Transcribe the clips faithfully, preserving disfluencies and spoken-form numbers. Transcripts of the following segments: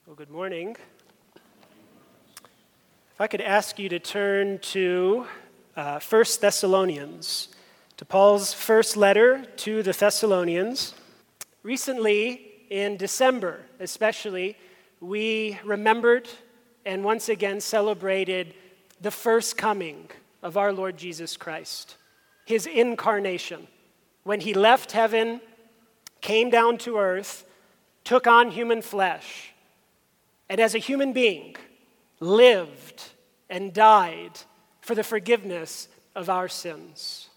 Well, good morning. If I could ask you to turn to uh, First Thessalonians, to Paul's first letter to the Thessalonians. Recently, in December especially, we remembered and once again celebrated the first coming of our Lord Jesus Christ, his incarnation, when he left heaven, came down to earth, took on human flesh, and as a human being, lived and died for the forgiveness of our sins.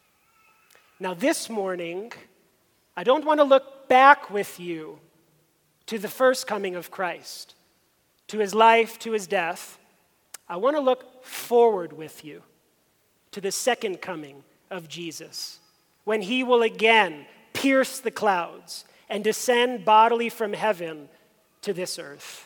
Now this morning, I don't want to look back with you to the first coming of Christ, to his life, to his death. I want to look forward with you to the second coming of Jesus, when he will again pierce the clouds and descend bodily from heaven to this earth.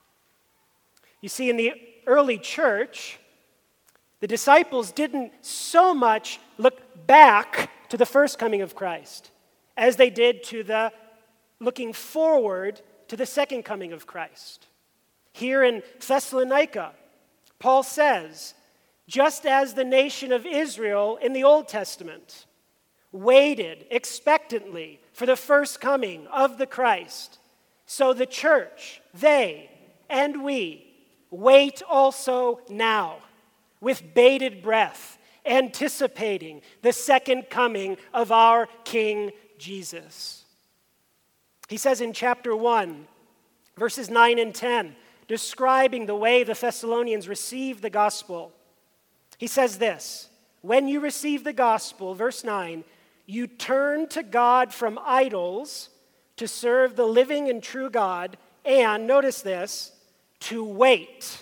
You see, in the early church, the disciples didn't so much look back to the first coming of Christ as they did to the looking forward to the second coming of Christ. Here in Thessalonica, Paul says, just as the nation of Israel in the Old Testament waited expectantly for the first coming of the Christ, so the church, they and we, wait also now with bated breath, anticipating the second coming of our King Jesus. He says in chapter one, verses nine and ten, describing the way the Thessalonians received the gospel, he says this: when you receive the gospel, verse nine, you turn to God from idols to serve the living and true God, and, notice this, to wait,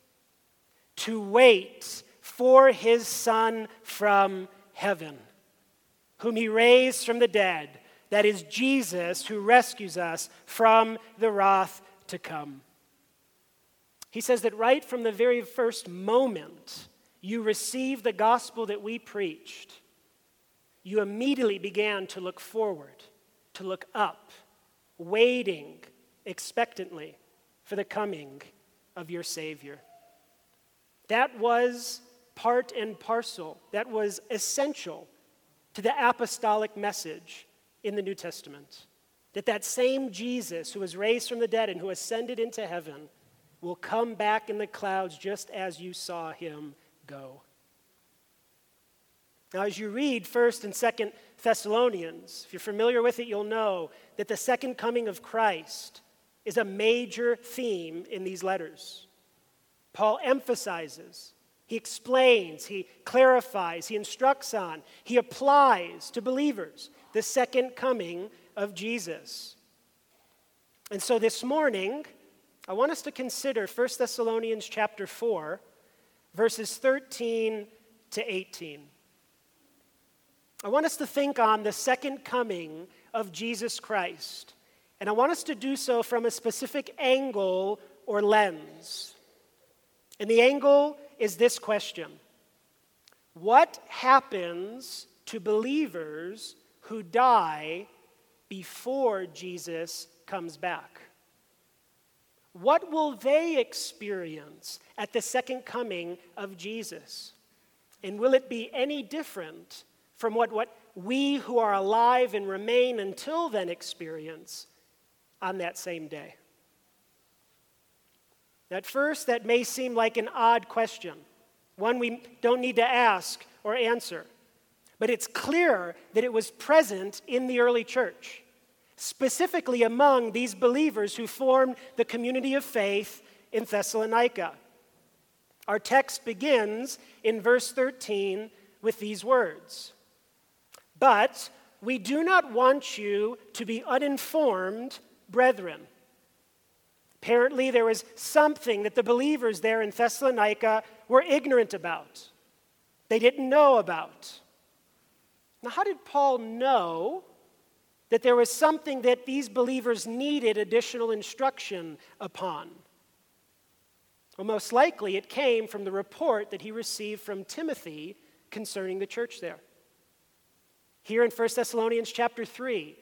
to wait for his Son from heaven, whom he raised from the dead, that is Jesus, who rescues us from the wrath to come. He says that right from the very first moment you received the gospel that we preached, you immediately began to look forward, to look up, waiting expectantly for the coming of your Savior. That was part and parcel, that was essential to the apostolic message in the New Testament, that that same Jesus who was raised from the dead and who ascended into heaven will come back in the clouds just as you saw him go. Now, as you read First and Second Thessalonians, if you're familiar with it, you'll know that the second coming of Christ is a major theme in these letters. Paul emphasizes, he explains, he clarifies, he instructs on, he applies to believers the second coming of Jesus. And so this morning, I want us to consider First Thessalonians chapter four, verses thirteen to eighteen. I want us to think on the second coming of Jesus Christ. And I want us to do so from a specific angle or lens. And the angle is this question: what happens to believers who die before Jesus comes back? What will they experience at the second coming of Jesus? And will it be any different from what, what we who are alive and remain until then experience on that same day? At first, that may seem like an odd question, one we don't need to ask or answer. But it's clear that it was present in the early church, specifically among these believers who formed the community of faith in Thessalonica. Our text begins in verse thirteen with these words: "But we do not want you to be uninformed, brethren." Apparently, there was something that the believers there in Thessalonica were ignorant about. They didn't know about. Now, how did Paul know that there was something that these believers needed additional instruction upon? Well, most likely it came from the report that he received from Timothy concerning the church there. Here in First Thessalonians chapter three,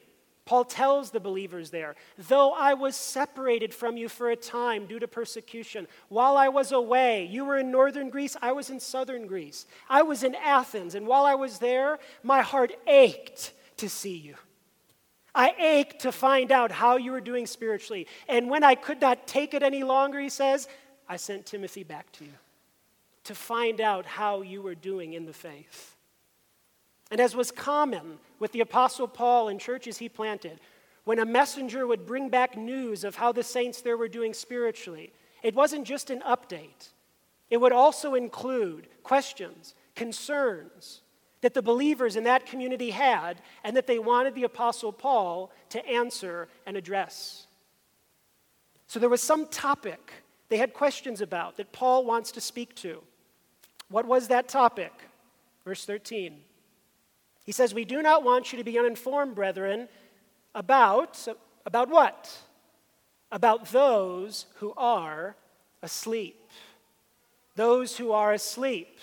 Paul tells the believers there, though I was separated from you for a time due to persecution, while I was away, you were in northern Greece, I was in southern Greece. I was in Athens, and while I was there, my heart ached to see you. I ached to find out how you were doing spiritually. And when I could not take it any longer, he says, I sent Timothy back to you to find out how you were doing in the faith. And as was common with the Apostle Paul in churches he planted, when a messenger would bring back news of how the saints there were doing spiritually, it wasn't just an update. It would also include questions, concerns that the believers in that community had and that they wanted the Apostle Paul to answer and address. So there was some topic they had questions about that Paul wants to speak to. What was that topic? Verse thirteen. He says, we do not want you to be uninformed, brethren, about, about what? About those who are asleep. Those who are asleep.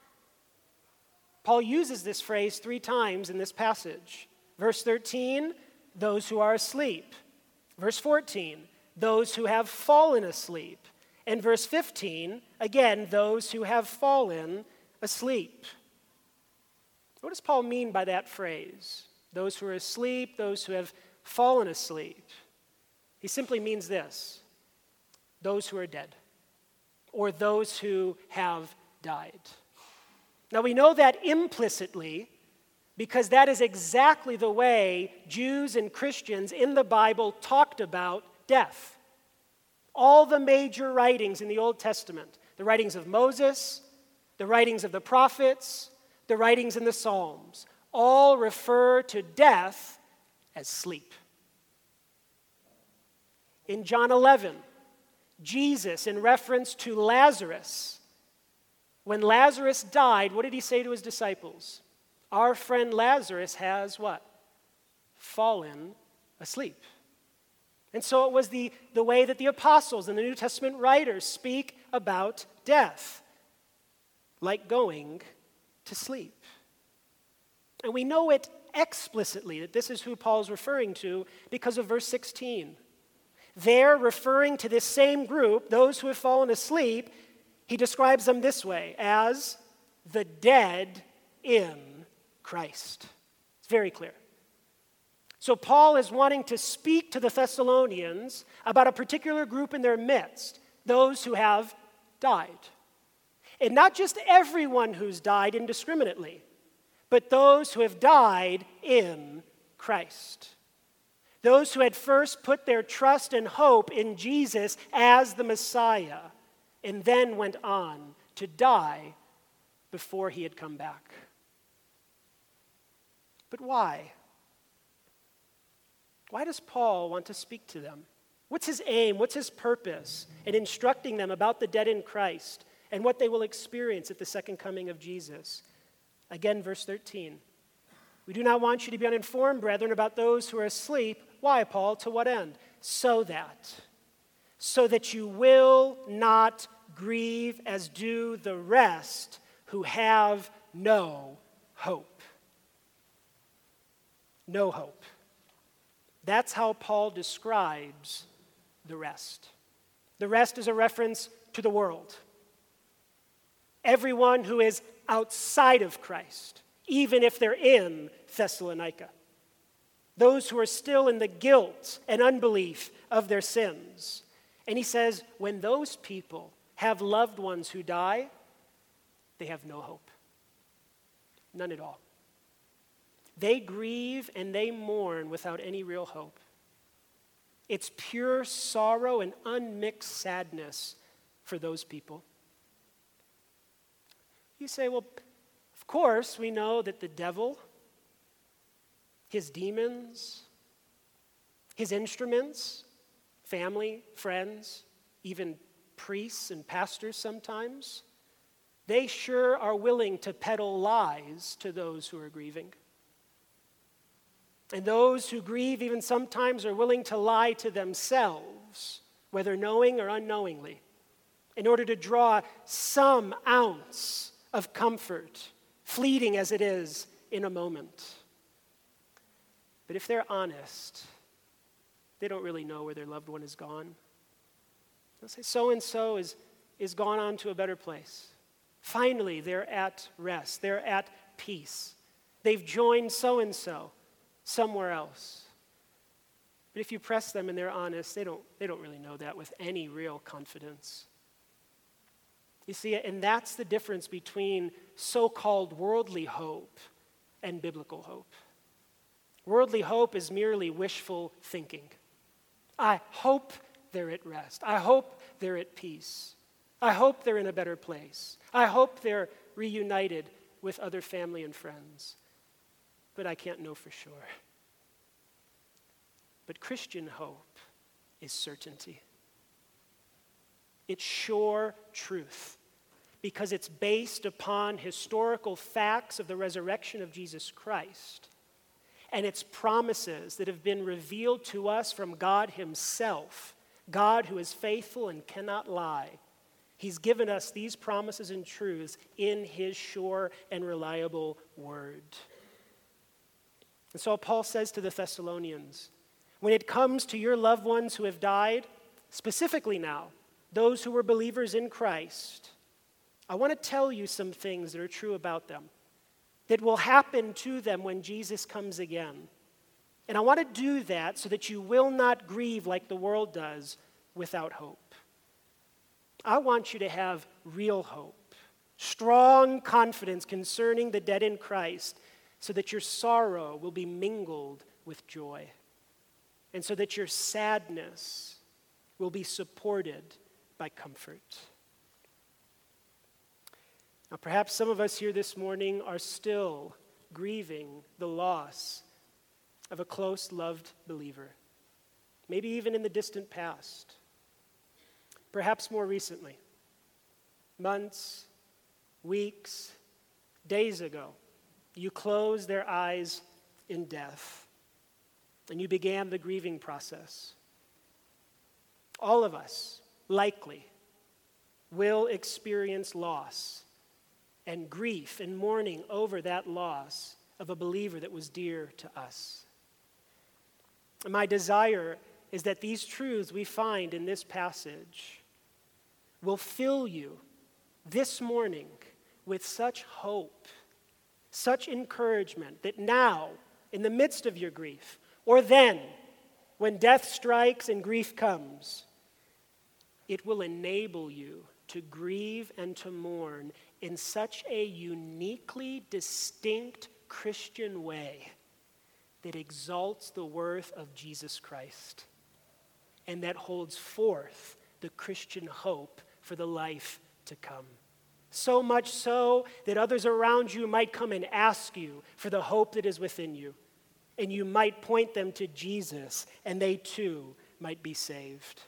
Paul uses this phrase three times in this passage. Verse thirteen, those who are asleep. Verse fourteen, those who have fallen asleep. And verse fifteen, again, those who have fallen asleep. What does Paul mean by that phrase? Those who are asleep, those who have fallen asleep. He simply means this: those who are dead, or those who have died. Now we know that implicitly because that is exactly the way Jews and Christians in the Bible talked about death. All the major writings in the Old Testament, the writings of Moses, the writings of the prophets, the writings in the Psalms, all refer to death as sleep. In John eleven, Jesus, in reference to Lazarus, when Lazarus died, what did he say to his disciples? Our friend Lazarus has what? Fallen asleep. And so it was the, the way that the apostles and the New Testament writers speak about death, like going to sleep. And we know it explicitly that this is who Paul's referring to because of verse sixteen. There, referring to this same group, those who have fallen asleep, he describes them this way, as the dead in Christ. It's very clear. So Paul is wanting to speak to the Thessalonians about a particular group in their midst, those who have died. And not just everyone who's died indiscriminately, but those who have died in Christ. Those who had first put their trust and hope in Jesus as the Messiah, and then went on to die before he had come back. But why? Why does Paul want to speak to them? What's his aim? What's his purpose in instructing them about the dead in Christ and what they will experience at the second coming of Jesus? Again, verse thirteen. We do not want you to be uninformed, brethren, about those who are asleep. Why, Paul? To what end? So that. So that you will not grieve as do the rest who have no hope. No hope. That's how Paul describes the rest. The rest is a reference to the world. Everyone who is outside of Christ, even if they're in Thessalonica. Those who are still in the guilt and unbelief of their sins. And he says, when those people have loved ones who die, they have no hope. None at all. They grieve and they mourn without any real hope. It's pure sorrow and unmixed sadness for those people. You say, well, of course, we know that the devil, his demons, his instruments, family, friends, even priests and pastors sometimes, they sure are willing to peddle lies to those who are grieving. And those who grieve even sometimes are willing to lie to themselves, whether knowing or unknowingly, in order to draw some ounce of comfort, fleeting as it is in a moment. But if they're honest, they don't really know where their loved one is gone. They'll say, so-and-so is, is gone on to a better place. Finally, they're at rest. They're at peace. They've joined so-and-so somewhere else. But if you press them and they're honest, they don't, they don't really know that with any real confidence. You see, and that's the difference between so-called worldly hope and biblical hope. Worldly hope is merely wishful thinking. I hope they're at rest. I hope they're at peace. I hope they're in a better place. I hope they're reunited with other family and friends. But I can't know for sure. But Christian hope is certainty. It's sure truth because it's based upon historical facts of the resurrection of Jesus Christ and its promises that have been revealed to us from God himself, God who is faithful and cannot lie. He's given us these promises and truths in his sure and reliable word. And so Paul says to the Thessalonians, when it comes to your loved ones who have died, specifically now, those who were believers in Christ, I want to tell you some things that are true about them, that will happen to them when Jesus comes again. And I want to do that so that you will not grieve like the world does without hope. I want you to have real hope, strong confidence concerning the dead in Christ, so that your sorrow will be mingled with joy, and so that your sadness will be supported by comfort. Now, perhaps some of us here this morning are still grieving the loss of a close, loved believer, maybe even in the distant past, perhaps more recently, months, weeks, days ago, you closed their eyes in death, and you began the grieving process. All of us, likely, will experience loss and grief and mourning over that loss of a believer that was dear to us. And my desire is that these truths we find in this passage will fill you this morning with such hope, such encouragement, that now, in the midst of your grief, or then, when death strikes and grief comes, it will enable you to grieve and to mourn in such a uniquely distinct Christian way that exalts the worth of Jesus Christ and that holds forth the Christian hope for the life to come. So much so that others around you might come and ask you for the hope that is within you, and you might point them to Jesus, and they too might be saved.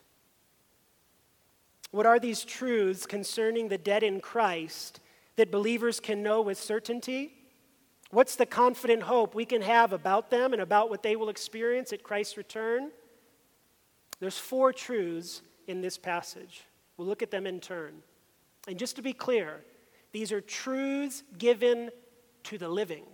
What are these truths concerning the dead in Christ that believers can know with certainty? What's the confident hope we can have about them and about what they will experience at Christ's return? There's four truths in this passage. We'll look at them in turn. And just to be clear, these are truths given to the living,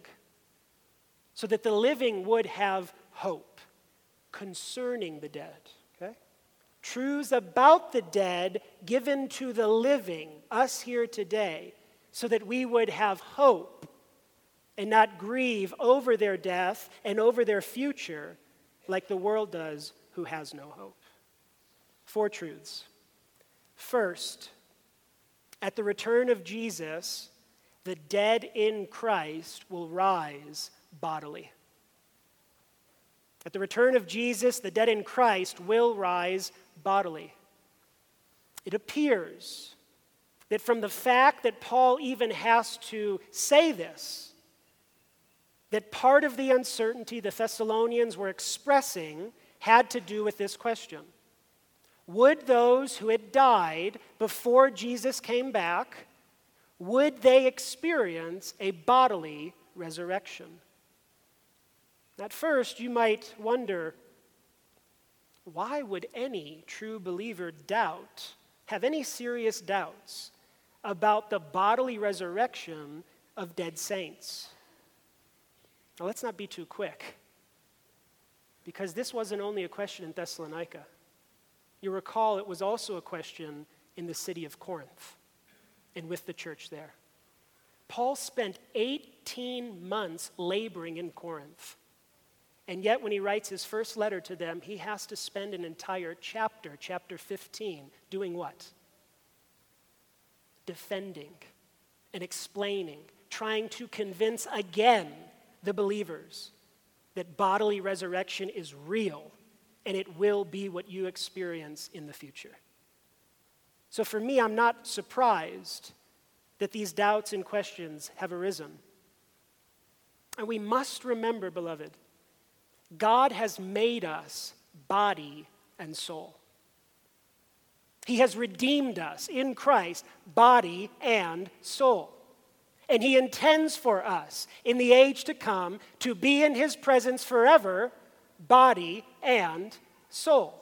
so that the living would have hope concerning the dead. Okay? Truths about the dead given to the living, us here today, so that we would have hope and not grieve over their death and over their future like the world does who has no hope. Four truths. First, at the return of Jesus, the dead in Christ will rise bodily. At the return of Jesus, the dead in Christ will rise bodily. It appears that from the fact that Paul even has to say this, that part of the uncertainty the Thessalonians were expressing had to do with this question. Would those who had died before Jesus came back, would they experience a bodily resurrection? At first, you might wonder, why would any true believer doubt, have any serious doubts about the bodily resurrection of dead saints? Now, let's not be too quick. Because this wasn't only a question in Thessalonica. You recall it was also a question in the city of Corinth and with the church there. Paul spent eighteen months laboring in Corinth. And yet when he writes his first letter to them, he has to spend an entire chapter, chapter fifteen, doing what? Defending and explaining, trying to convince again the believers that bodily resurrection is real and it will be what you experience in the future. So for me, I'm not surprised that these doubts and questions have arisen. And we must remember, beloved, God has made us body and soul. He has redeemed us in Christ, body and soul. And he intends for us in the age to come to be in his presence forever, body and soul.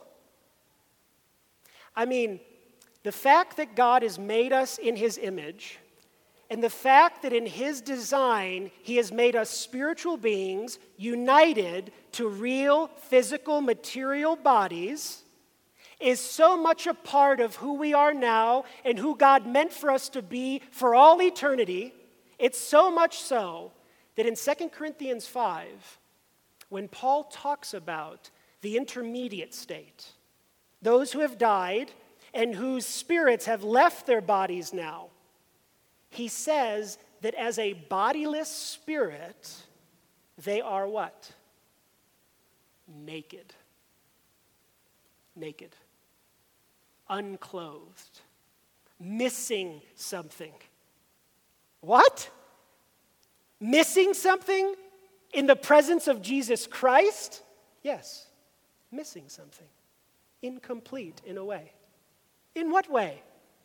I mean, the fact that God has made us in his image, and the fact that in his design he has made us spiritual beings united to real physical material bodies is so much a part of who we are now and who God meant for us to be for all eternity. It's so much so that in Second Corinthians five, when Paul talks about the intermediate state, those who have died and whose spirits have left their bodies now, he says that as a bodiless spirit, they are what? Naked. Naked. Unclothed. Missing something. What? Missing something in the presence of Jesus Christ? Yes, missing something. Incomplete in a way. In what way?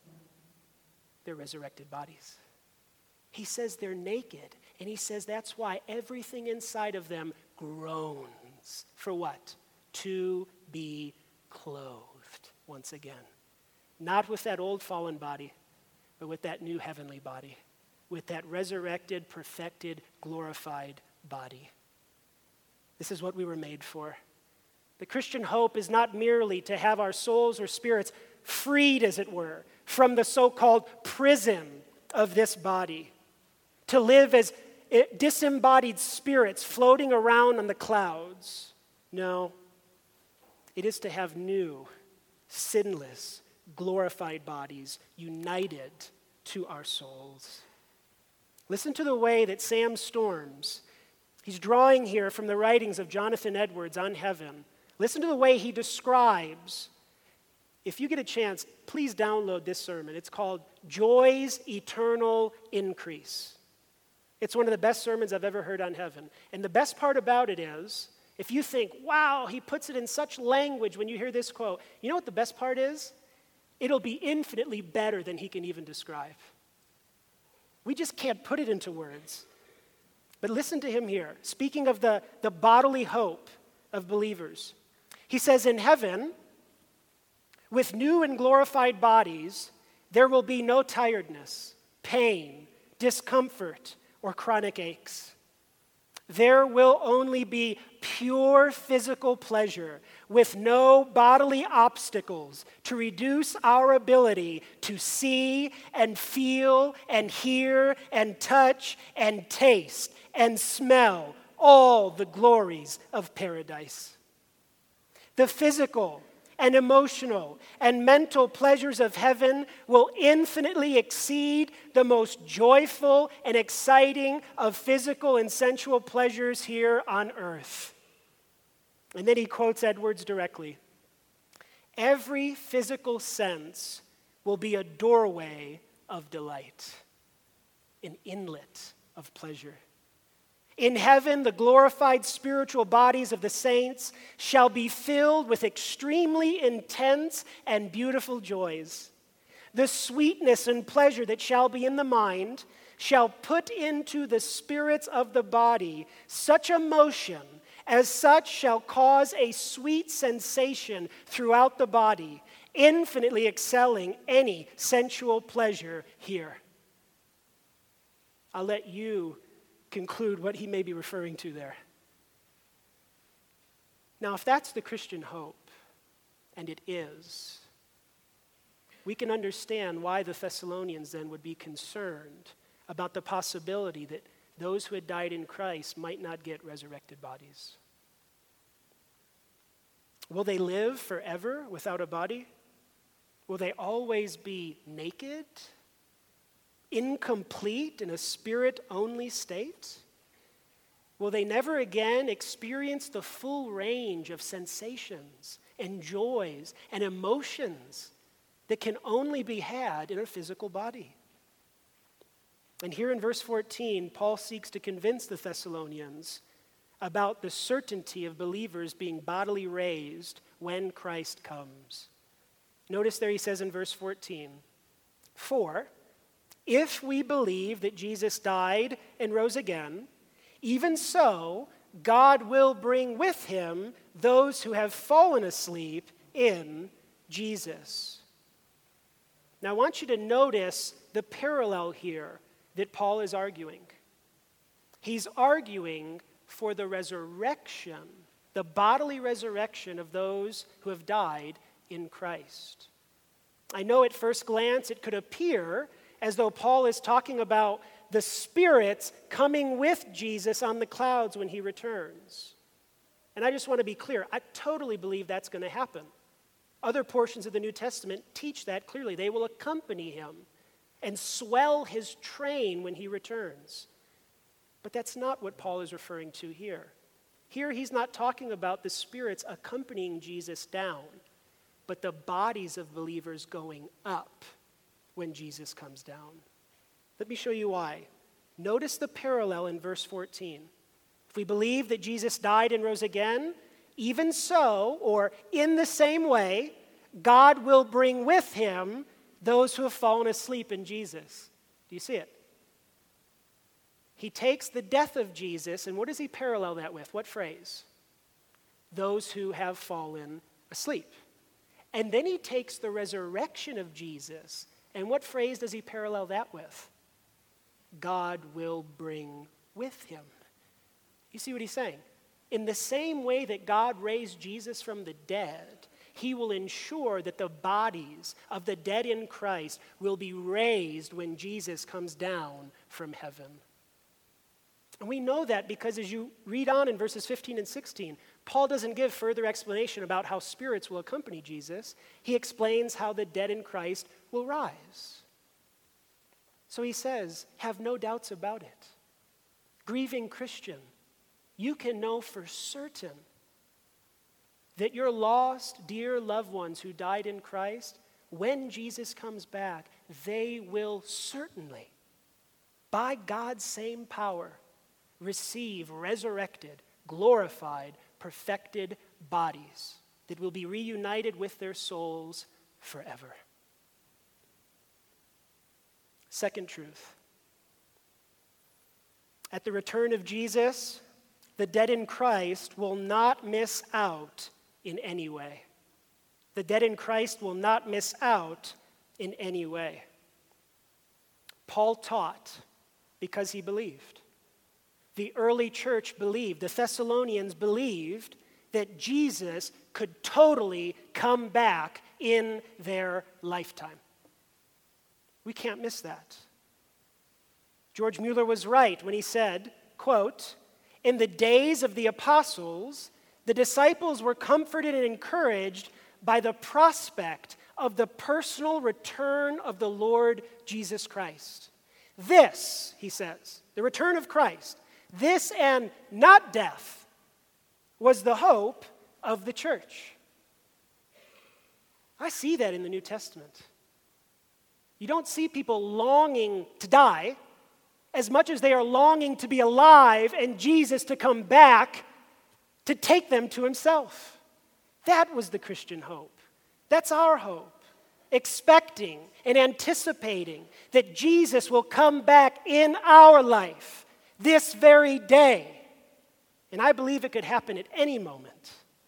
Their resurrected bodies. He says they're naked, and he says that's why everything inside of them groans. For what? To be clothed once again. Not with that old fallen body, but with that new heavenly body. With that resurrected, perfected, glorified body. This is what we were made for. The Christian hope is not merely to have our souls or spirits freed, as it were, from the so-called prison of this body, to live as disembodied spirits floating around on the clouds. No, it is to have new, sinless, glorified bodies united to our souls. Listen to the way that Sam Storms, he's drawing here from the writings of Jonathan Edwards on heaven. Listen to the way he describes. If you get a chance, please download this sermon. It's called Joy's Eternal Increase. It's one of the best sermons I've ever heard on heaven. And the best part about it is, if you think, wow, he puts it in such language when you hear this quote, you know what the best part is? It'll be infinitely better than he can even describe. We just can't put it into words. But listen to him here, speaking of the, the bodily hope of believers. He says, in heaven, with new and glorified bodies, there will be no tiredness, pain, discomfort, or chronic aches. There will only be pure physical pleasure with no bodily obstacles to reduce our ability to see and feel and hear and touch and taste and smell all the glories of paradise. The physical and emotional and mental pleasures of heaven will infinitely exceed the most joyful and exciting of physical and sensual pleasures here on earth. And then he quotes Edwards directly. Every physical sense will be a doorway of delight, an inlet of pleasure. In heaven, the glorified spiritual bodies of the saints shall be filled with extremely intense and beautiful joys. The sweetness and pleasure that shall be in the mind shall put into the spirits of the body such a motion as such shall cause a sweet sensation throughout the body, infinitely excelling any sensual pleasure here. I'll let you conclude what he may be referring to there. Now, if that's the Christian hope, and it is, we can understand why the Thessalonians then would be concerned about the possibility that those who had died in Christ might not get resurrected bodies. Will they live forever without a body? Will they always be naked, incomplete, in a spirit-only state? Will they never again experience the full range of sensations and joys and emotions that can only be had in a physical body? And here in verse fourteen, Paul seeks to convince the Thessalonians about the certainty of believers being bodily raised when Christ comes. Notice there he says in verse fourteen, "For if we believe that Jesus died and rose again, even so God will bring with him those who have fallen asleep in Jesus." Now I want you to notice the parallel here that Paul is arguing. He's arguing for the resurrection, the bodily resurrection of those who have died in Christ. I know at first glance it could appear as though Paul is talking about the spirits coming with Jesus on the clouds when he returns. And I just want to be clear, I totally believe that's going to happen. Other portions of the New Testament teach that clearly. They will accompany him and swell his train when he returns. But that's not what Paul is referring to here. Here he's not talking about the spirits accompanying Jesus down, but the bodies of believers going up when Jesus comes down. Let me show you why. Notice the parallel in verse fourteen. If we believe that Jesus died and rose again, even so, or in the same way, God will bring with him those who have fallen asleep in Jesus. Do you see it? He takes the death of Jesus, and what does he parallel that with? What phrase? Those who have fallen asleep. And then he takes the resurrection of Jesus, and what phrase does he parallel that with? God will bring with him. You see what he's saying? In the same way that God raised Jesus from the dead, he will ensure that the bodies of the dead in Christ will be raised when Jesus comes down from heaven. And we know that because as you read on in verses fifteen and sixteen, Paul doesn't give further explanation about how spirits will accompany Jesus. He explains how the dead in Christ will rise. So he says, have no doubts about it. Grieving Christian, you can know for certain that your lost, dear loved ones who died in Christ, when Jesus comes back, they will certainly, by God's same power, receive resurrected, glorified, perfected bodies that will be reunited with their souls forever. Second truth. At the return of Jesus, the dead in Christ will not miss out in any way. The dead in Christ will not miss out in any way. Paul taught because he believed. The early church believed, the Thessalonians believed that Jesus could totally come back in their lifetime. We can't miss that. George Mueller was right when he said, quote, "In the days of the apostles, the disciples were comforted and encouraged by the prospect of the personal return of the Lord Jesus Christ. This," he says, the return of Christ, this and not death, was the hope of the church. I see that in the New Testament. You don't see people longing to die as much as they are longing to be alive and Jesus to come back to take them to himself. That was the Christian hope. That's our hope. Expecting and anticipating that Jesus will come back in our life this very day. And I believe it could happen at any moment.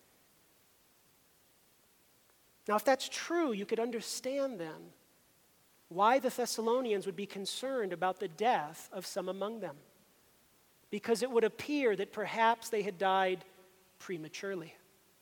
Now, if that's true, you could understand then why the Thessalonians would be concerned about the death of some among them. Because it would appear that perhaps they had died prematurely.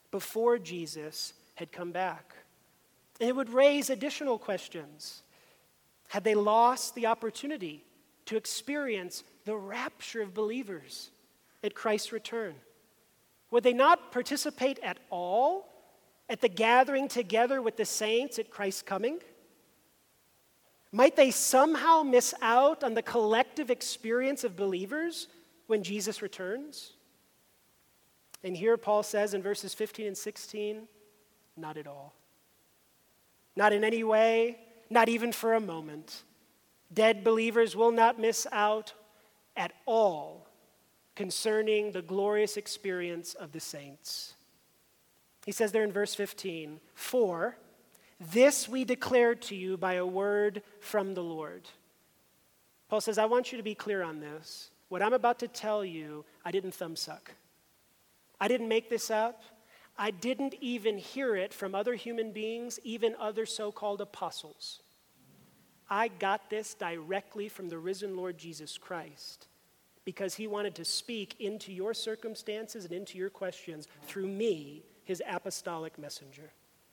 before Jesus had come back. And it would raise additional questions. Had they lost the opportunity to experience the rapture of believers at Christ's return? Would they not participate at all at the gathering together with the saints at Christ's coming? Might they somehow miss out on the collective experience of believers when Jesus returns? And here Paul says in verses fifteen and sixteen, not at all. Not in any way, not even for a moment. Dead believers will not miss out at all concerning the glorious experience of the saints. He says there in verse fifteen, for this we declared to you by a word from the Lord. Paul says, I want you to be clear on this. What I'm about to tell you, I didn't thumbsuck. I didn't make this up. I didn't even hear it from other human beings, even other so-called apostles. I got this directly from the risen Lord Jesus Christ because he wanted to speak into your circumstances and into your questions through me, his apostolic messenger.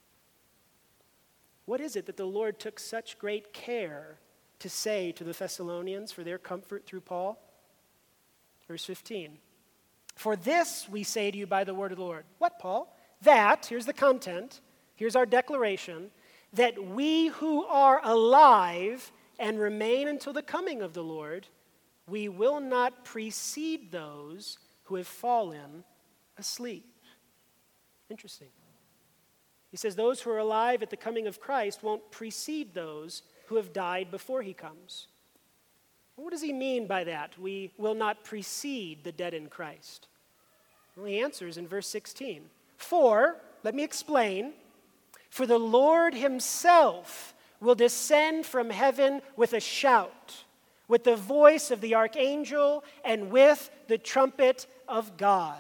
What is it that the Lord took such great care to say to the Thessalonians for their comfort through Paul? Verse fifteen. For this we say to you by the word of the Lord. What, Paul? That, here's the content, here's our declaration, that we who are alive and remain until the coming of the Lord, we will not precede those who have fallen asleep. Interesting. He says those who are alive at the coming of Christ won't precede those who have died before he comes. What does he mean by that? We will not precede the dead in Christ. Well, he answers in verse sixteen. For, let me explain, for the Lord himself will descend from heaven with a shout, with the voice of the archangel, and with the trumpet of God.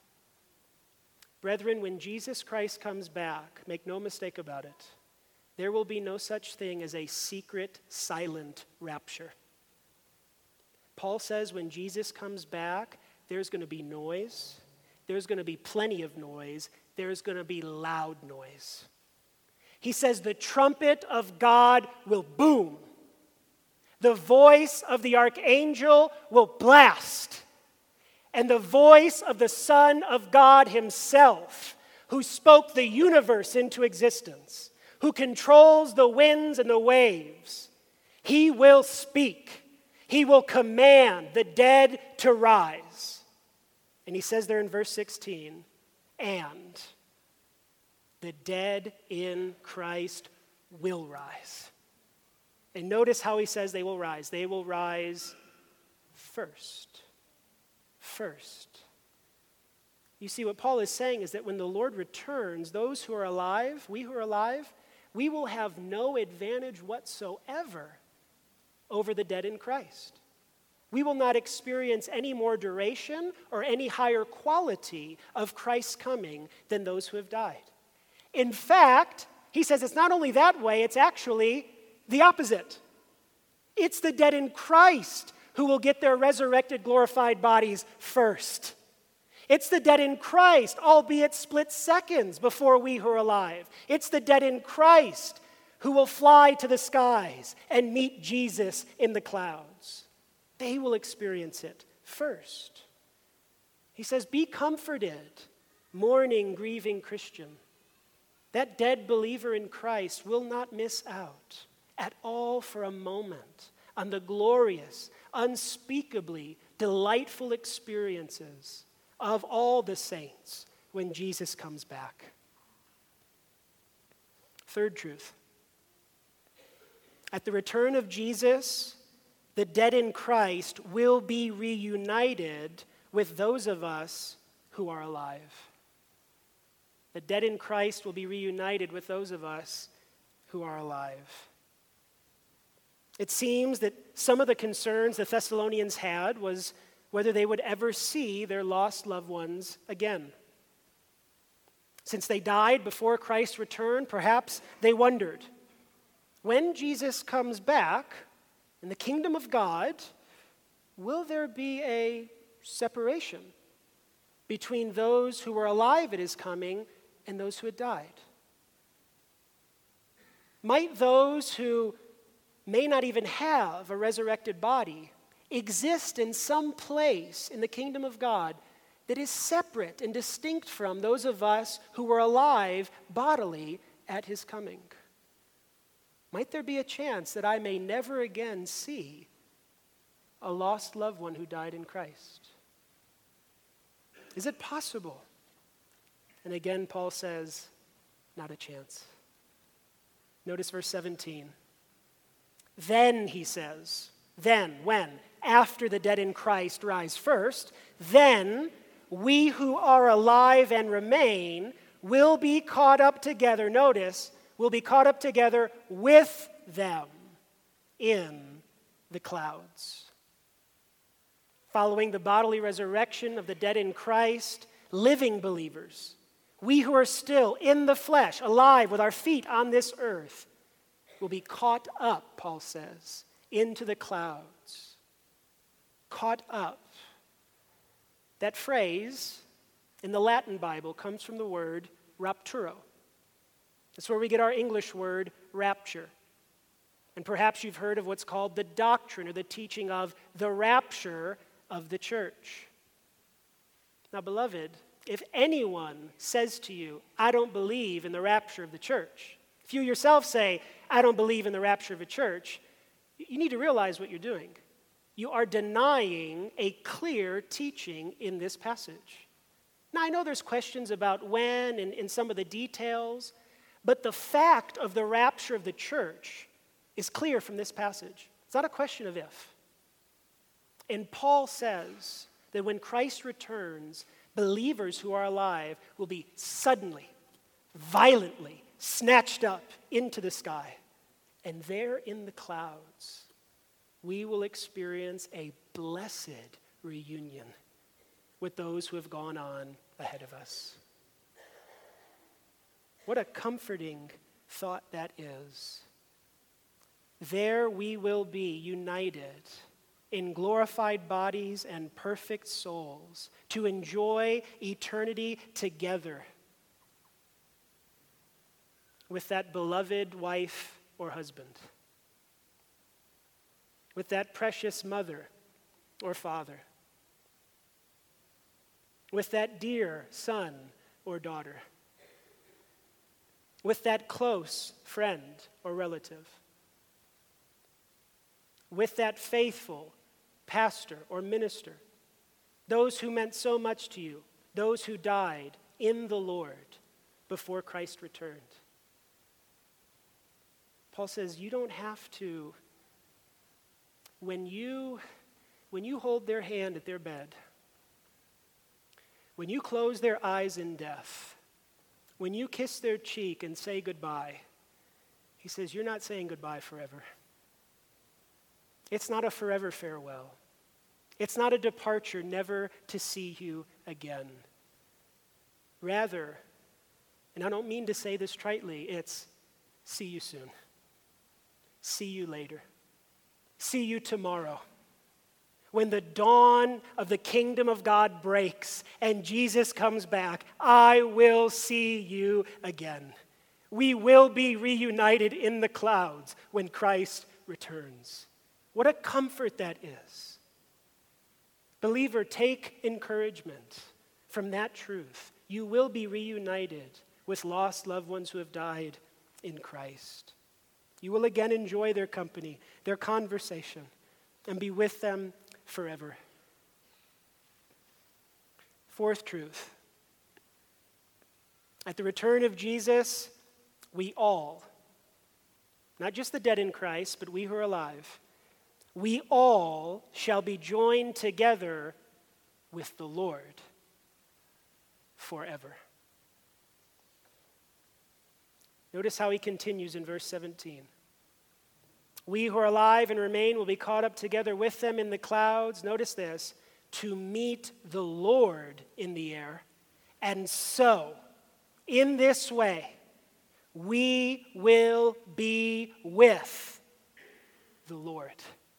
Brethren, when Jesus Christ comes back, make no mistake about it, there will be no such thing as a secret, silent rapture. Paul says when Jesus comes back, there's going to be noise, there's going to be plenty of noise, there's going to be loud noise. He says the trumpet of God will boom. The voice of the archangel will blast. And the voice of the Son of God himself, who spoke the universe into existence, who controls the winds and the waves, he will speak. He will command the dead to rise. And he says there in verse sixteen, and the dead in Christ will rise. And notice how he says they will rise. They will rise first. First. You see, what Paul is saying is that when the Lord returns, those who are alive, we who are alive, we will have no advantage whatsoever over the dead in Christ. We will not experience any more duration or any higher quality of Christ's coming than those who have died. In fact, he says it's not only that way, it's actually the opposite. It's the dead in Christ who will get their resurrected, glorified bodies first. It's the dead in Christ, albeit split seconds before we who are alive. It's the dead in Christ who will fly to the skies and meet Jesus in the clouds. They will experience it first. He says, be comforted, mourning, grieving Christian. That dead believer in Christ will not miss out at all for a moment on the glorious, unspeakably delightful experiences of all the saints when Jesus comes back. Third truth. At the return of Jesus, the dead in Christ will be reunited with those of us who are alive. The dead in Christ will be reunited with those of us who are alive. It seems that some of the concerns the Thessalonians had was whether they would ever see their lost loved ones again. Since they died before Christ's return, perhaps they wondered, when Jesus comes back in the kingdom of God, will there be a separation between those who were alive at his coming and those who had died? Might those who may not even have a resurrected body exist in some place in the kingdom of God that is separate and distinct from those of us who were alive bodily at his coming? Might there be a chance that I may never again see a lost loved one who died in Christ? Is it possible? And again, Paul says, not a chance. Notice verse seventeen. Then, he says, then, when? After the dead in Christ rise first, then we who are alive and remain will be caught up together. Notice, will be caught up together with them in the clouds. Following the bodily resurrection of the dead in Christ, living believers, we who are still in the flesh, alive with our feet on this earth, will be caught up, Paul says, into the clouds. Caught up. That phrase in the Latin Bible comes from the word rapturo. That's where we get our English word rapture. And perhaps you've heard of what's called the doctrine or the teaching of the rapture of the church. Now, beloved, if anyone says to you, I don't believe in the rapture of the church, if you yourself say, I don't believe in the rapture of a church, you need to realize what you're doing. You are denying a clear teaching in this passage. Now, I know there's questions about when and, and some of the details, but the fact of the rapture of the church is clear from this passage. It's not a question of if. And Paul says that when Christ returns, believers who are alive will be suddenly, violently snatched up into the sky. And there in the clouds, we will experience a blessed reunion with those who have gone on ahead of us. What a comforting thought that is. There we will be united in glorified bodies and perfect souls to enjoy eternity together with that beloved wife or husband, with that precious mother or father, with that dear son or daughter, with that close friend or relative, with that faithful pastor or minister, those who meant so much to you, those who died in the Lord before Christ returned. Paul says you don't have to, when you, when you hold their hand at their bed, when you close their eyes in death, when you kiss their cheek and say goodbye, he says you're not saying goodbye forever. It's not a forever farewell. It's not a departure never to see you again. Rather, and I don't mean to say this tritely, it's see you soon. See you later. See you tomorrow. When the dawn of the kingdom of God breaks and Jesus comes back, I will see you again. We will be reunited in the clouds when Christ returns. What a comfort that is. Believer, take encouragement from that truth. You will be reunited with lost loved ones who have died in Christ. You will again enjoy their company, their conversation, and be with them forever. Fourth truth. At the return of Jesus, we all, not just the dead in Christ, but we who are alive, we all shall be joined together with the Lord forever. Notice how he continues in verse seventeen. We who are alive and remain will be caught up together with them in the clouds. Notice this, to meet the Lord in the air. And so, in this way, we will be with the Lord.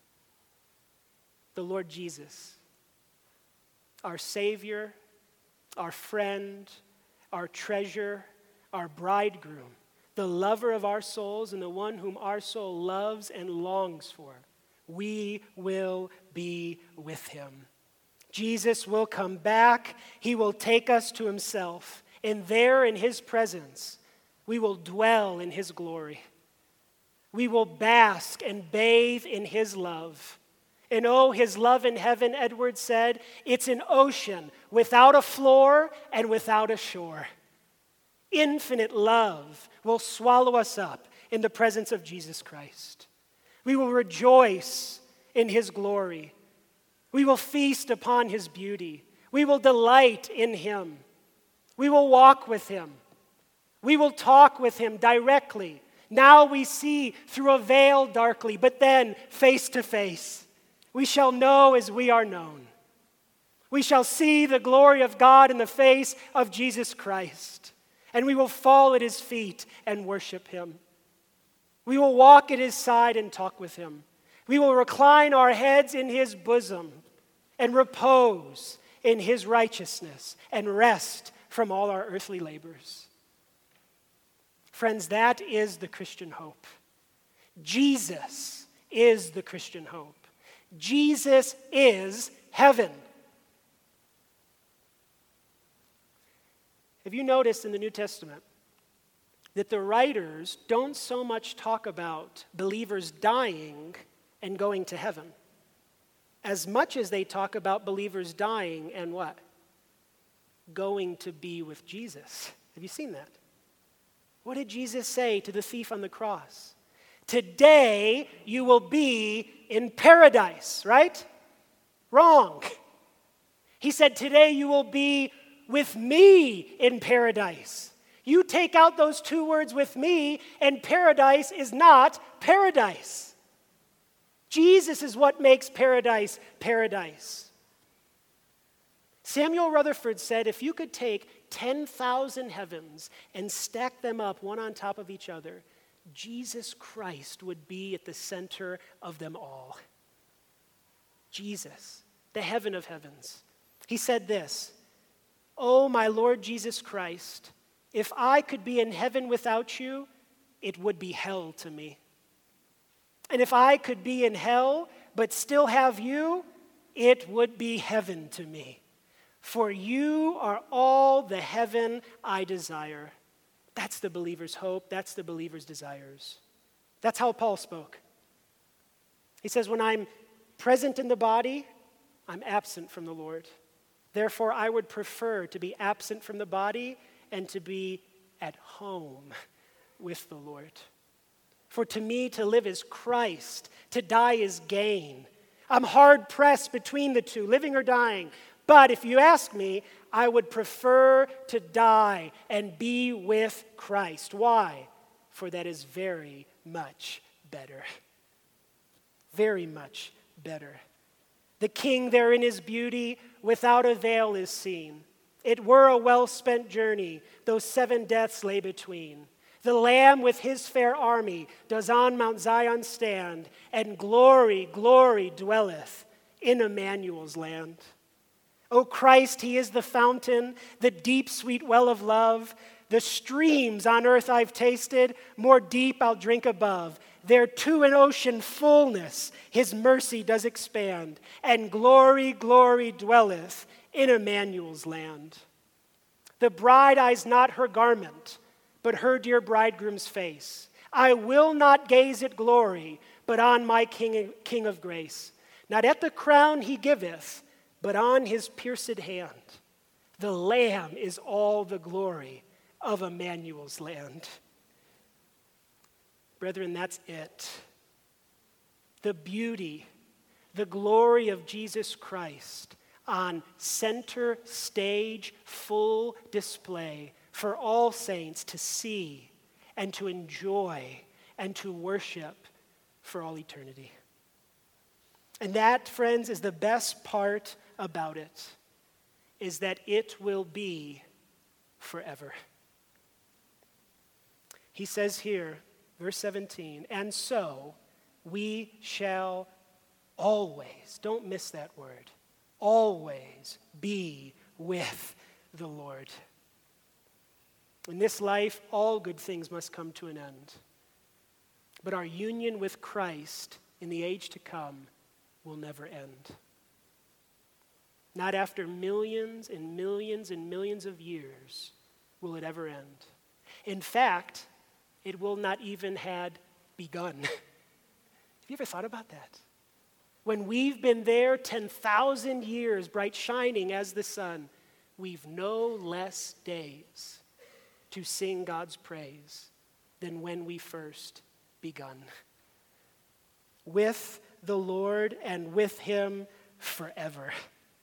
The Lord Jesus, our Savior, our friend, our treasure, our bridegroom, the lover of our souls and the one whom our soul loves and longs for. We will be with him. Jesus will come back. He will take us to himself. And there in his presence, we will dwell in his glory. We will bask and bathe in his love. And oh, his love in heaven, Edwards said, it's an ocean without a floor and without a shore. Infinite love will swallow us up in the presence of Jesus Christ. We will rejoice in his glory. We will feast upon his beauty. We will delight in him. We will walk with him. We will talk with him directly. Now we see through a veil darkly, but then face to face. We shall know as we are known. We shall see the glory of God in the face of Jesus Christ, and we will fall at his feet and worship him. We will walk at his side and talk with him. We will recline our heads in his bosom and repose in his righteousness and rest from all our earthly labors. Friends, that is the Christian hope. Jesus is the Christian hope. Jesus is heaven. Have you noticed in the New Testament that the writers don't so much talk about believers dying and going to heaven as much as they talk about believers dying and what? Going to be with Jesus. Have you seen that? What did Jesus say to the thief on the cross? Today you will be in paradise, right? Wrong. He said, today you will be with me in paradise. You take out those two words with me, and paradise is not paradise. Jesus is what makes paradise paradise. Samuel Rutherford said, if you could take ten thousand heavens and stack them up one on top of each other, Jesus Christ would be at the center of them all. Jesus, the heaven of heavens. He said this, "Oh, my Lord Jesus Christ, if I could be in heaven without you, it would be hell to me. And if I could be in hell but still have you, it would be heaven to me. For you are all the heaven I desire." That's the believer's hope. That's the believer's desires. That's how Paul spoke. He says, when I'm present in the body, I'm absent from the Lord. Therefore, I would prefer to be absent from the body and to be at home with the Lord. For to me, to live is Christ, to die is gain. I'm hard pressed between the two, living or dying. But if you ask me, I would prefer to die and be with Christ. Why? For that is very much better. Very much better. The King there in his beauty, without a veil is seen. It were a well-spent journey, though seven deaths lay between. The Lamb with his fair army does on Mount Zion stand, and glory, glory dwelleth in Emmanuel's land. O Christ, he is the fountain, the deep, sweet well of love. The streams on earth I've tasted, more deep I'll drink above. There to an ocean fullness his mercy does expand, and glory, glory dwelleth in Emmanuel's land. The bride eyes not her garment, but her dear bridegroom's face. I will not gaze at glory, but on my King, King of grace. Not at the crown he giveth, but on his pierced hand. The Lamb is all the glory of Emmanuel's land. Brethren, that's it. The beauty, the glory of Jesus Christ on center stage, full display for all saints to see and to enjoy and to worship for all eternity. And that, friends, is the best part about it, is that it will be forever. He says here, verse seventeen, and so we shall always, don't miss that word, always be with the Lord. In this life, all good things must come to an end. But our union with Christ in the age to come will never end. Not after millions and millions and millions of years will it ever end. In fact, it will not even had begun. Have you ever thought about that? When we've been there ten thousand years, bright shining as the sun, we've no less days to sing God's praise than when we first begun. With the Lord and with him forever.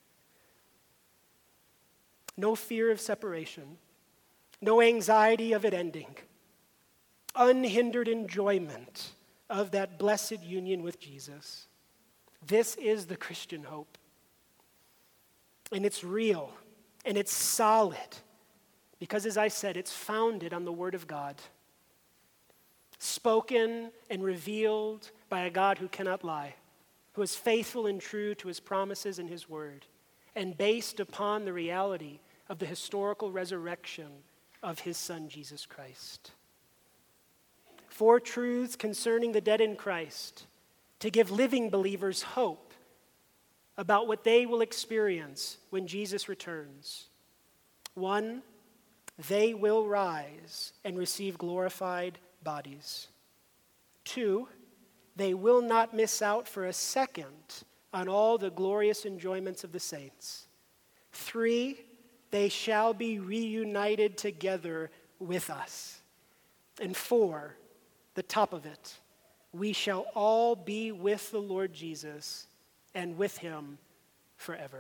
No fear of separation, no anxiety of it ending, unhindered enjoyment of that blessed union with Jesus. This is the Christian hope. And it's real, and it's solid, because as I said, it's founded on the Word of God, spoken and revealed by a God who cannot lie, who is faithful and true to his promises and his word, and based upon the reality of the historical resurrection of his Son, Jesus Christ. Four truths concerning the dead in Christ to give living believers hope about what they will experience when Jesus returns. One, they will rise and receive glorified bodies. Two, they will not miss out for a second on all the glorious enjoyments of the saints. Three, they shall be reunited together with us. And four, the top of it, we shall all be with the Lord Jesus and with him forever.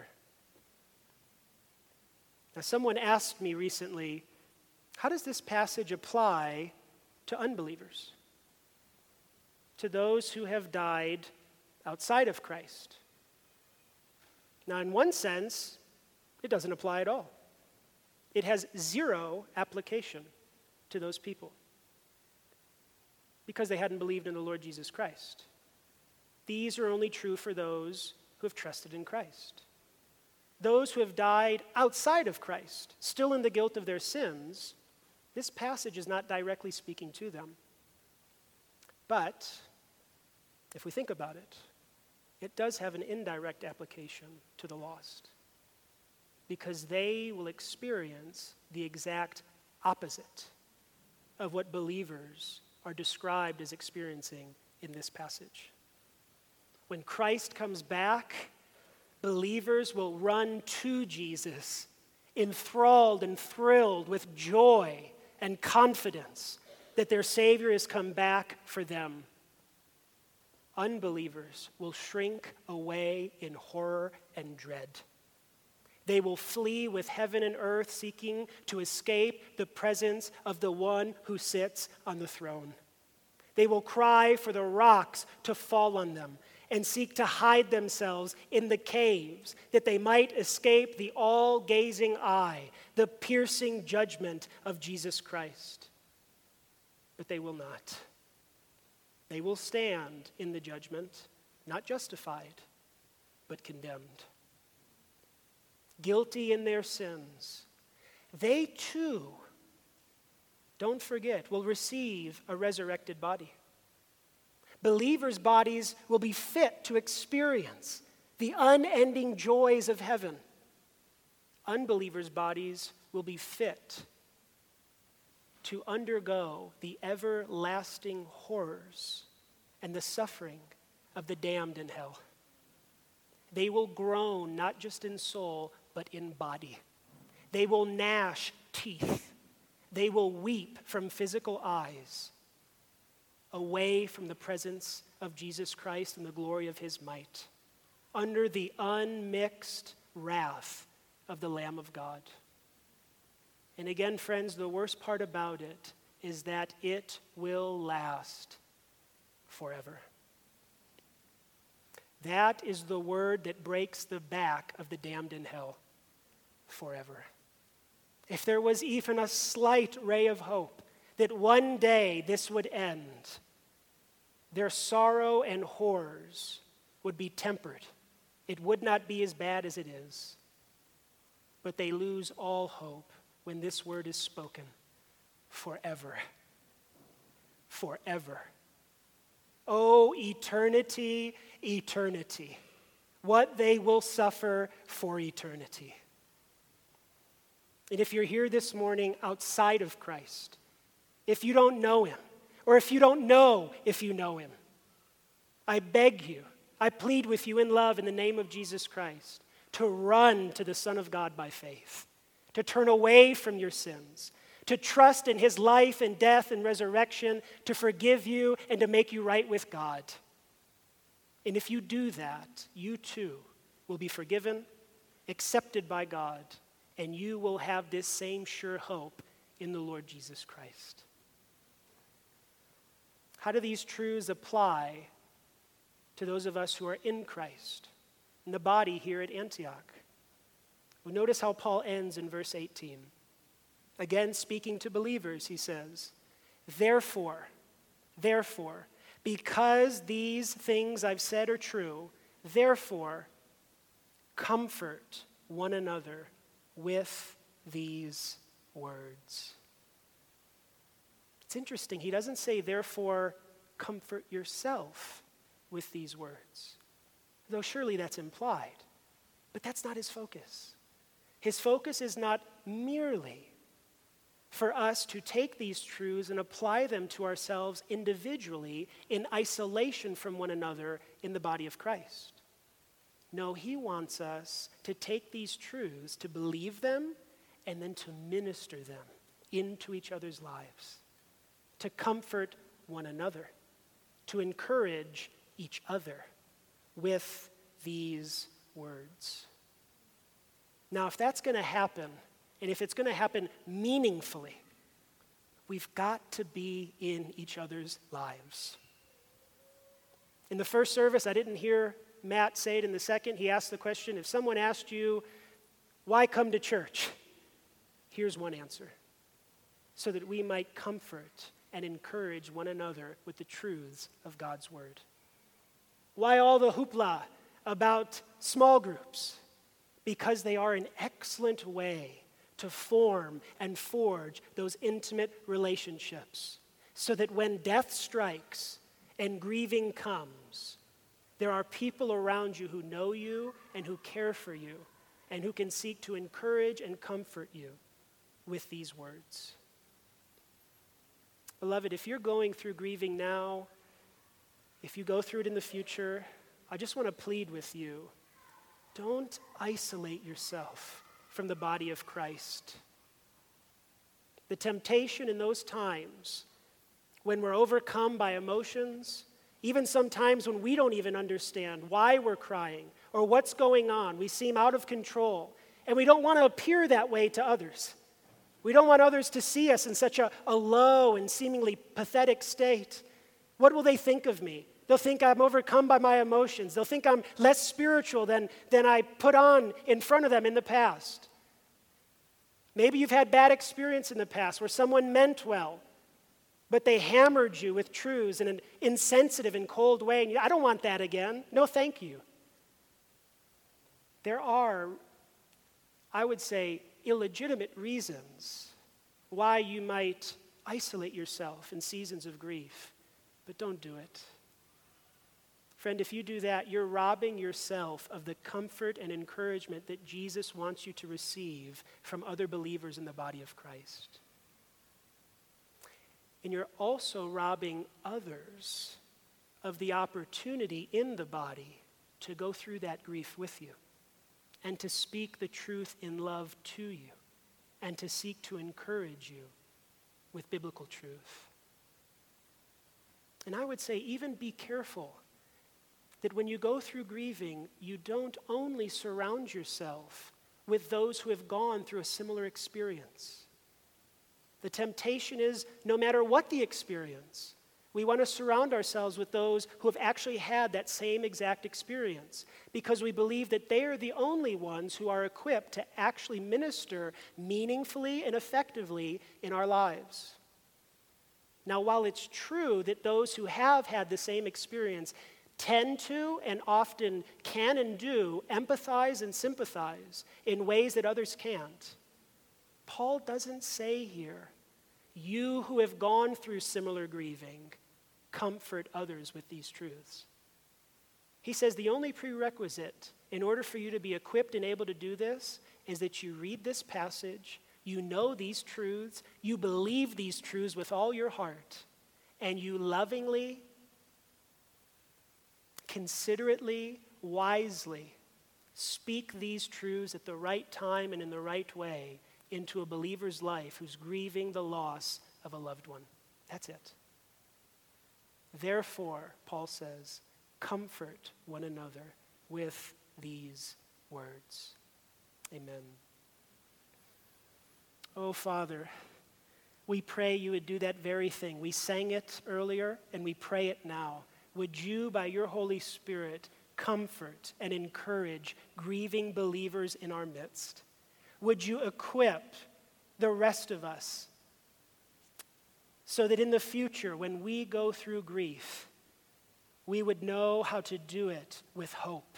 Now, someone asked me recently, how does this passage apply to unbelievers? To those who have died outside of Christ? Now, in one sense, it doesn't apply at all. It has zero application to those people because they hadn't believed in the Lord Jesus Christ. These are only true for those who have trusted in Christ. Those who have died outside of Christ, still in the guilt of their sins, this passage is not directly speaking to them. But if we think about it, it does have an indirect application to the lost, because they will experience the exact opposite of what believers are described as experiencing in this passage. When Christ comes back, believers will run to Jesus, enthralled and thrilled with joy and confidence that their Savior has come back for them. Unbelievers will shrink away in horror and dread. They will flee with heaven and earth, seeking to escape the presence of the one who sits on the throne. They will cry for the rocks to fall on them and seek to hide themselves in the caves that they might escape the all-gazing eye, the piercing judgment of Jesus Christ. But they will not. They will stand in the judgment, not justified, but condemned. Guilty in their sins. They too, don't forget, will receive a resurrected body. Believers' bodies will be fit to experience the unending joys of heaven. Unbelievers' bodies will be fit to undergo the everlasting horrors and the suffering of the damned in hell. They will groan not just in soul, but in body. They will gnash teeth. They will weep from physical eyes, away from the presence of Jesus Christ and the glory of his might, under the unmixed wrath of the Lamb of God. And again, friends, the worst part about it is that it will last forever. That is the word that breaks the back of the damned in hell. Forever. If there was even a slight ray of hope that one day this would end, their sorrow and horrors would be tempered. It would not be as bad as it is. But they lose all hope when this word is spoken, forever. Forever. Oh, eternity, eternity. What they will suffer for eternity. And if you're here this morning outside of Christ, if you don't know him, or if you don't know if you know him, I beg you, I plead with you in love in the name of Jesus Christ to run to the Son of God by faith, to turn away from your sins, to trust in his life and death and resurrection, to forgive you and to make you right with God. And if you do that, you too will be forgiven, accepted by God, and you will have this same sure hope in the Lord Jesus Christ. How do these truths apply to those of us who are in Christ, in the body here at Antioch? Well, notice how Paul ends in verse eighteen. Again, speaking to believers, he says, Therefore, therefore, because these things I've said are true, therefore, comfort one another with these words. It's interesting. He doesn't say, therefore, comfort yourself with these words, though surely that's implied. But that's not his focus. His focus is not merely for us to take these truths and apply them to ourselves individually in isolation from one another in the body of Christ. No, he wants us to take these truths, to believe them, and then to minister them into each other's lives, to comfort one another, to encourage each other with these words. Now, if that's going to happen, and if it's going to happen meaningfully, we've got to be in each other's lives. In the first service, I didn't hear Matt say it in the second. He asked the question, if someone asked you, why come to church? Here's one answer. So that we might comfort and encourage one another with the truths of God's word. Why all the hoopla about small groups? Because they are an excellent way to form and forge those intimate relationships, so that when death strikes and grieving comes, there are people around you who know you and who care for you and who can seek to encourage and comfort you with these words. Beloved, if you're going through grieving now, if you go through it in the future, I just want to plead with you, don't isolate yourself from the body of Christ. The temptation in those times when we're overcome by emotions, even sometimes when we don't even understand why we're crying or what's going on, we seem out of control, and we don't want to appear that way to others. We don't want others to see us in such a, a low and seemingly pathetic state. What will they think of me? They'll think I'm overcome by my emotions. They'll think I'm less spiritual than, than I put on in front of them in the past. Maybe you've had bad experience in the past where someone meant well, but they hammered you with truths in an insensitive and cold way. And you, I don't want that again. No, thank you. There are, I would say, illegitimate reasons why you might isolate yourself in seasons of grief, but don't do it. Friend, if you do that, you're robbing yourself of the comfort and encouragement that Jesus wants you to receive from other believers in the body of Christ. And you're also robbing others of the opportunity in the body to go through that grief with you and to speak the truth in love to you and to seek to encourage you with biblical truth. And I would say even be careful that when you go through grieving, you don't only surround yourself with those who have gone through a similar experience. The temptation is, no matter what the experience, we want to surround ourselves with those who have actually had that same exact experience, because we believe that they are the only ones who are equipped to actually minister meaningfully and effectively in our lives. Now, while it's true that those who have had the same experience tend to and often can and do empathize and sympathize in ways that others can't, Paul doesn't say here, You who have gone through similar grieving, comfort others with these truths. He says the only prerequisite in order for you to be equipped and able to do this is that you read this passage, you know these truths, you believe these truths with all your heart, and you lovingly, considerately, wisely speak these truths at the right time and in the right way into a believer's life who's grieving the loss of a loved one. That's it. Therefore, Paul says, comfort one another with these words. Amen. Oh, Father, we pray you would do that very thing. We sang it earlier, and we pray it now. Would you, by your Holy Spirit, comfort and encourage grieving believers in our midst? Would you equip the rest of us so that in the future, when we go through grief, we would know how to do it with hope?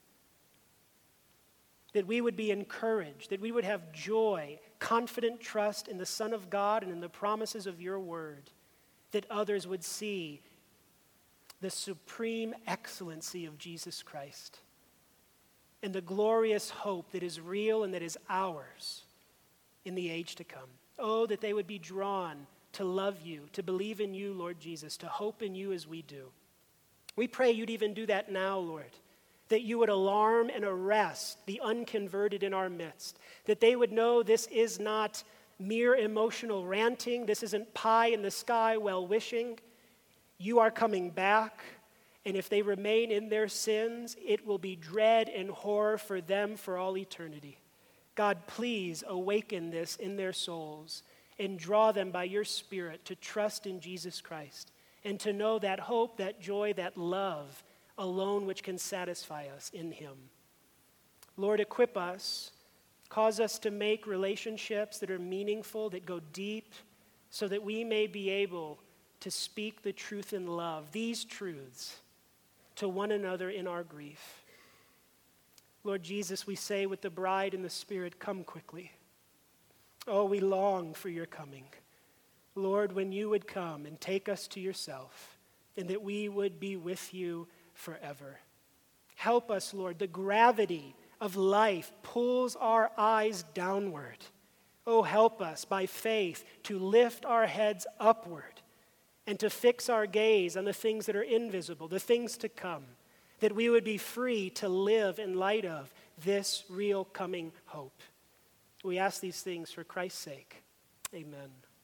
That we would be encouraged, that we would have joy, confident trust in the Son of God and in the promises of your word, that others would see the supreme excellency of Jesus Christ and the glorious hope that is real and that is ours in the age to come. Oh, that they would be drawn to love you, to believe in you, Lord Jesus, to hope in you as we do. We pray you'd even do that now, Lord, that you would alarm and arrest the unconverted in our midst, that they would know this is not mere emotional ranting, this isn't pie in the sky well-wishing. You are coming back, and if they remain in their sins, it will be dread and horror for them for all eternity. God, please awaken this in their souls and draw them by your Spirit to trust in Jesus Christ and to know that hope, that joy, that love alone which can satisfy us in him. Lord, equip us, cause us to make relationships that are meaningful, that go deep, so that we may be able to speak the truth in love, these truths, to one another in our grief. Lord Jesus, we say with the bride and the Spirit, come quickly. Oh, we long for your coming. Lord, when you would come and take us to yourself, and that we would be with you forever. Help us, Lord. The gravity of life pulls our eyes downward. Oh, help us by faith to lift our heads upward and to fix our gaze on the things that are invisible, the things to come, that we would be free to live in light of this real coming hope. We ask these things for Christ's sake. Amen.